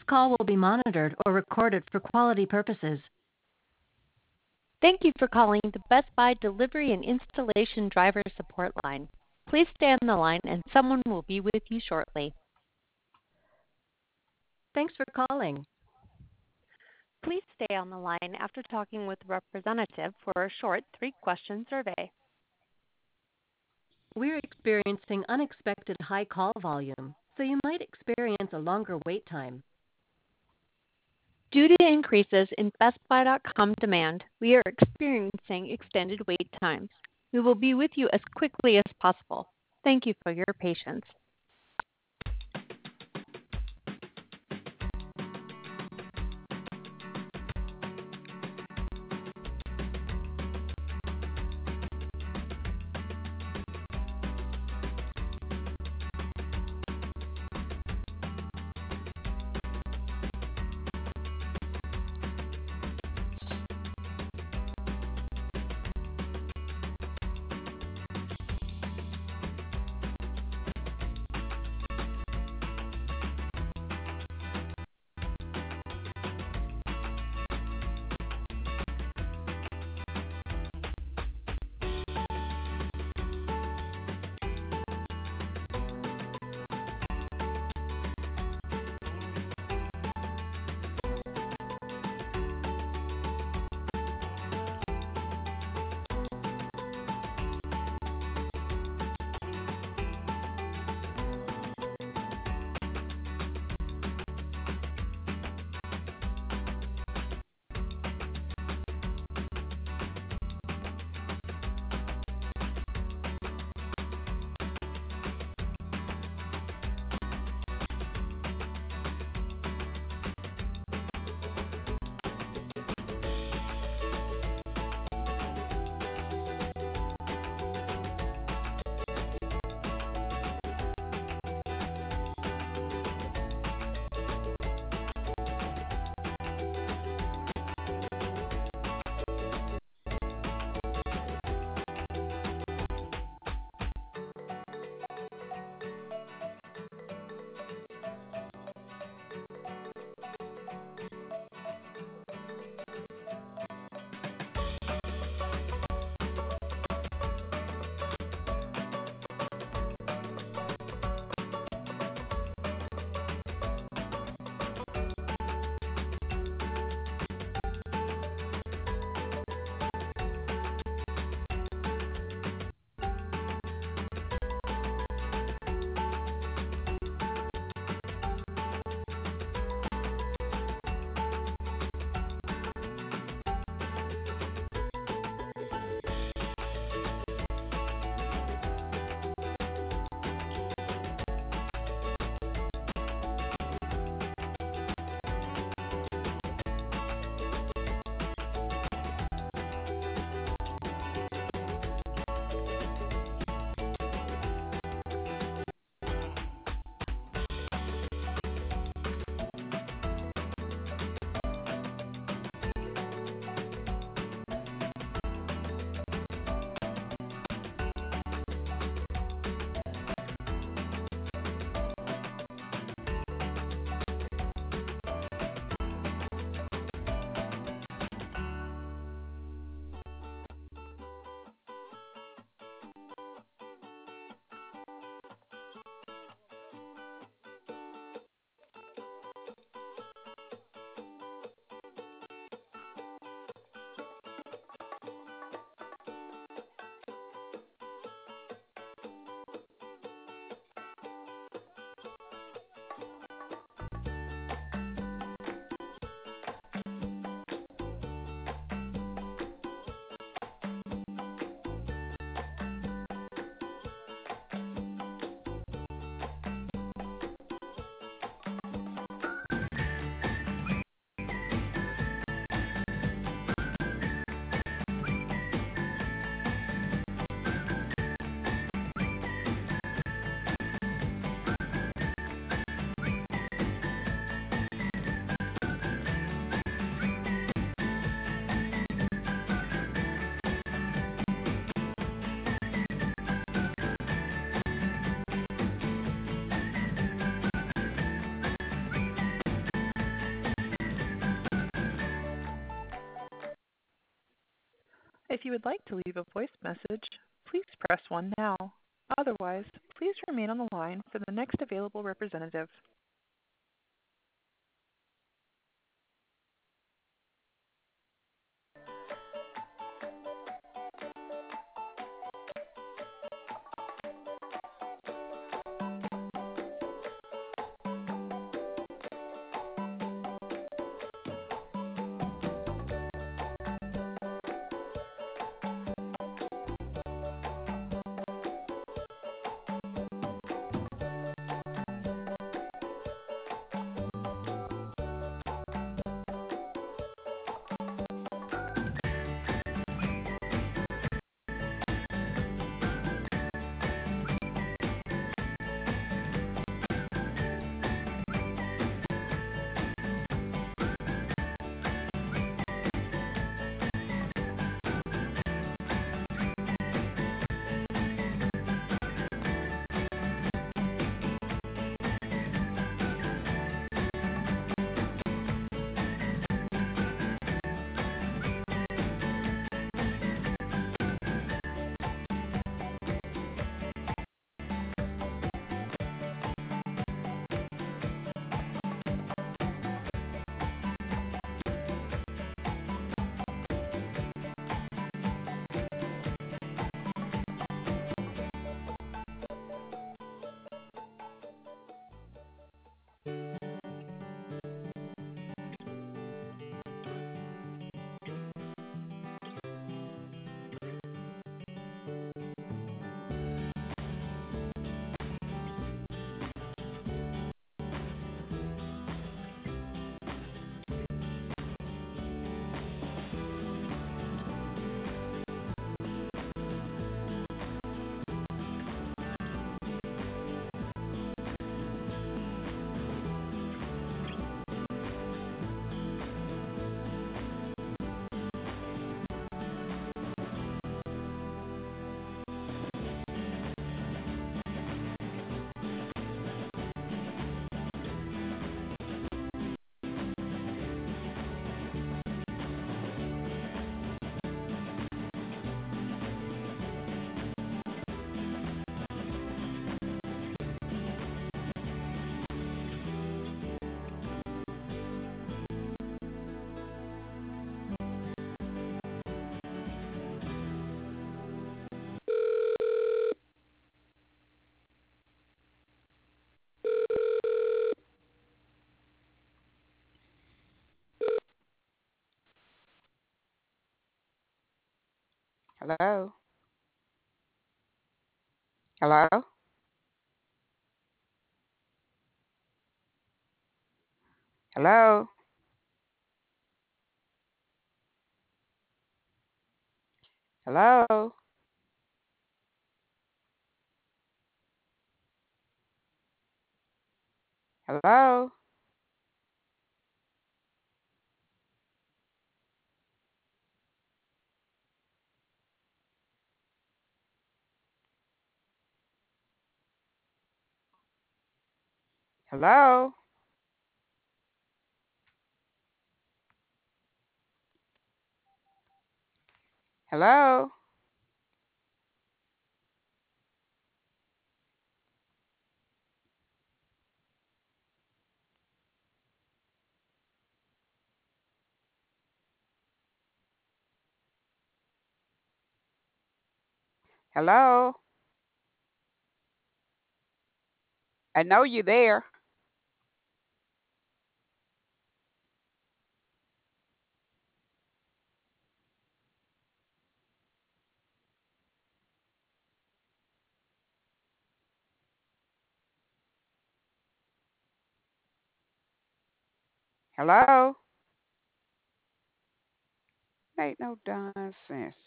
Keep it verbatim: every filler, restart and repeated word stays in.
call will be monitored or recorded for quality purposes. Thank you for calling the Best Buy Delivery and Installation Driver Support Line. Please stay on the line and someone will be with you shortly. Thanks for calling. Please stay on the line after talking with a representative for a short three-question survey. We're experiencing unexpected high call volume, so you might experience a longer wait time. Due to increases in Best Buy dot com demand, we are experiencing extended wait times. We will be with you as quickly as possible. Thank you for your patience. If you would like to leave a voice message, please press one now. Otherwise, please remain on the line for the next available representative. Hello? Hello? Hello? Hello? Hello? Hello? Hello? Hello? I know you there. Hello? Ain't no darn sense.